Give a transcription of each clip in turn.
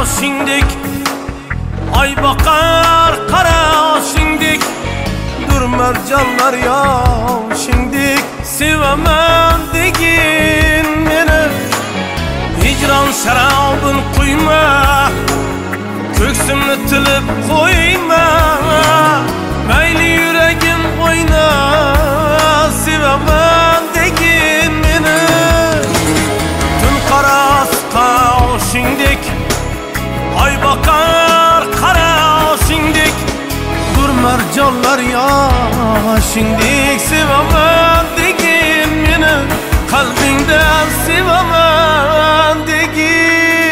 yoshingdek, ay bakar qara oshingdek, durmarjonlar yoshingdek. Sevaman degin meni, hijron sharobin quyma, ko'ksimni tilib qo'yma. Mayli yuragim o'yna, sevaman degin meni. Tun qarasqa oshingdek, ay bakar qara oshingdek, durmarjonlar yoshingdek. Sevaman degin meni, qalbingdan sevaman degin.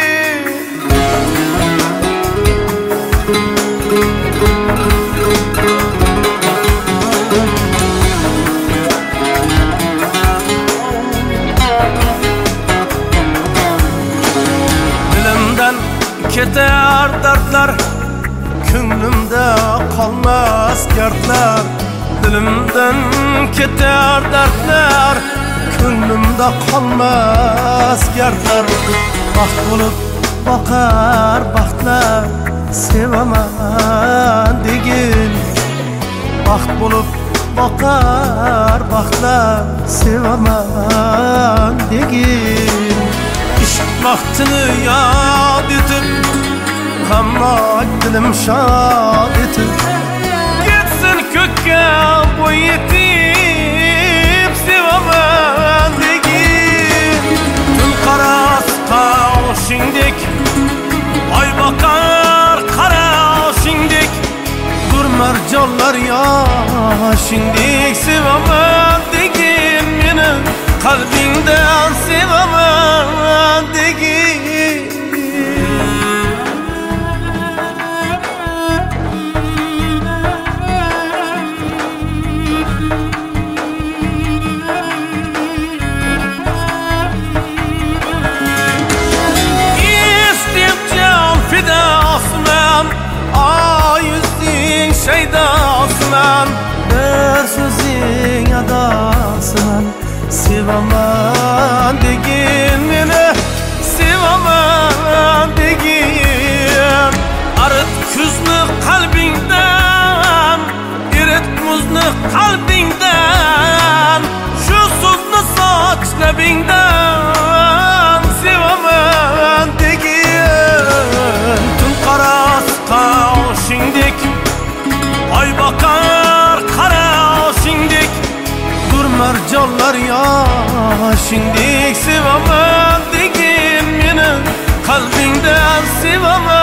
Dilimdan ketar dardlar, ko'nglimda qolmas gardlar. Dilimdan ketar dardlar, ko'nglimda qolmas gardlar. Baxt bo'lib boqar baxtlar, sevaman degin. Baxt bo'lib boqar baxtlar, sevaman degin. Ishq vaqtini yod etib, hamma dilim shod etib, ketsin ko'kka bo'y yetib, sevaman degin. Tun qarasqa oshingdek, ay bakar qara oshingdek, durmarjonlar yoshingdek. Sevaman degin meni, qalbingdan sevaman degin. Shaydosman, bir so'zing adosman, sevaman degin meni, sevaman degin. Arit kuzni qalbingdan, erit muzni qalbingdan, shu so'zni soch labingdan, sevaman degin. Tun qarasqa oshingdek, ay bakar qara oshingdek, durmarjonlar yoshingdek. Sevaman degin meni, qalbingdan sevaman.